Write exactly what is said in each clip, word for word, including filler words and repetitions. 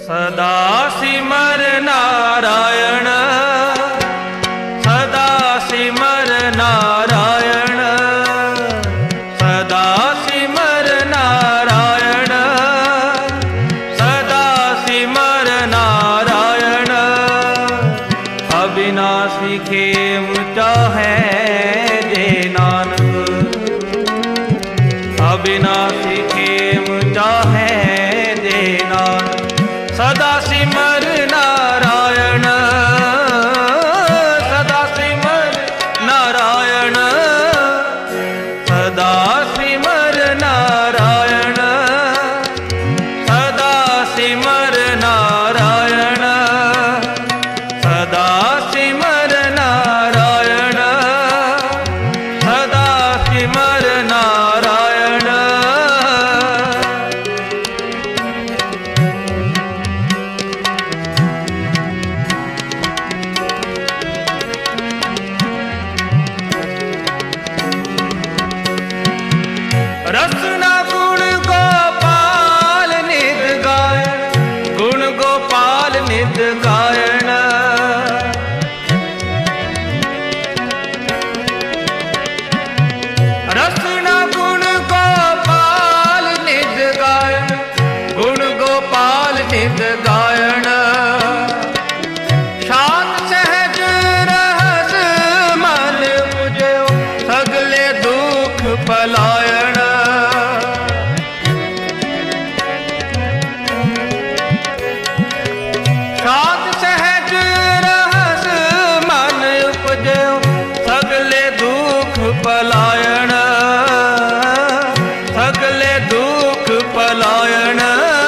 सदा सिमर नारायण, सदा सिमर नारायण, सदा सिमर नारायण, सदा सिमर नारायण। अविनाशी खेम चाहे जे नानक, अविनाशी खेम चाहे जे नानक। सदा सिमर नारायण, सदा सिमर नारायण, सदा सिमर नारायण, सदा सिमर नारायण, सदा सिमर नारायण, सदा सिमर नारायण। रसना गुण गोपाल नित गायन, गुण गोपाल नित गायन। रसना गुण गोपाल नित गायन, गुण गोपाल नित गायन। शांत सहज रहस मन बुझो, सगले दुख पलायन। शांत सहज रहस मन उपजो, सगले दुख पलायन, सगले दुख पलायन।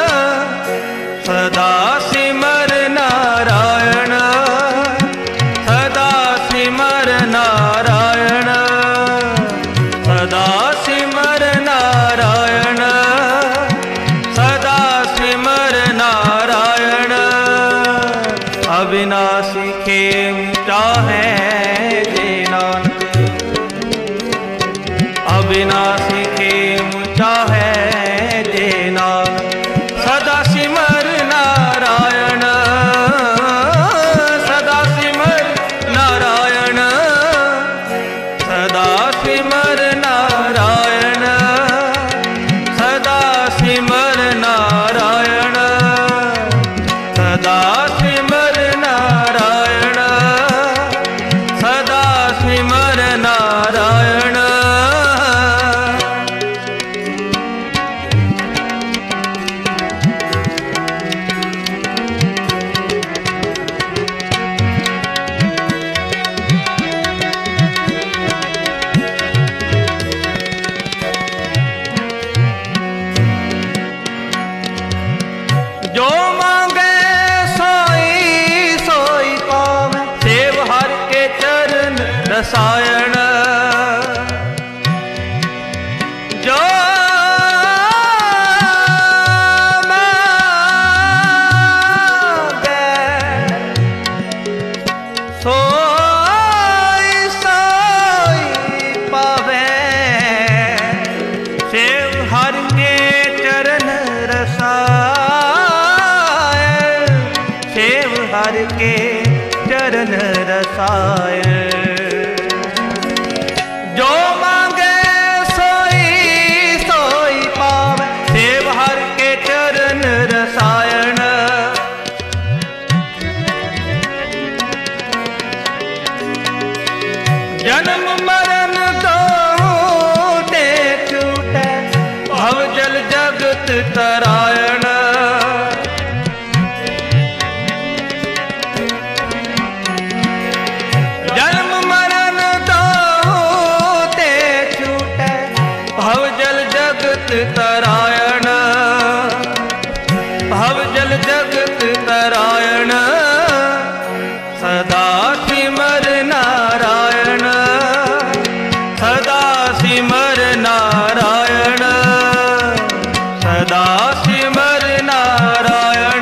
सदा सिमर नारायण, सदा सिमर नारायण, सदा सिमर नारायण, सदा सिमर नारायण। अविनाशी खेम चाहे जे नानक, अविनाशी खेम चाहे जे नानक। सदा सिमर नारायण, सदा सिमर नारायण, सदा सिमर नारायण, सदा सिमर नारायण, सदा सिमर नारायण, सदा सिमर नारायण। जो मांगे सोई सोई पावे, सेव हर के चरण रसायन। जो मांगे सोई सोई पावे, सेव हर के चरण रसायन, सेव हर के चरण रसायन। जो मांगे सोई सोई पावे, सेव हर के चरण रसायन। जन्म मरण दोहु ते छूटे, भव जल जगत तरायण। जन्म मरण दोहु ते छूटे, भव जल जगत तरायण, भव जल जगत तरायण। सदा सिमर नारायण, सदा सिमर नारायण, सदा सिमर नारायण,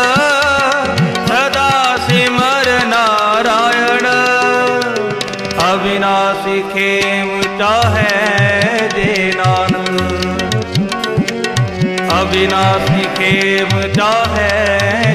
सदा सिमर नारायण। अविनाशी खेम चाहे जे नानक, अविनाशी खेम चाहे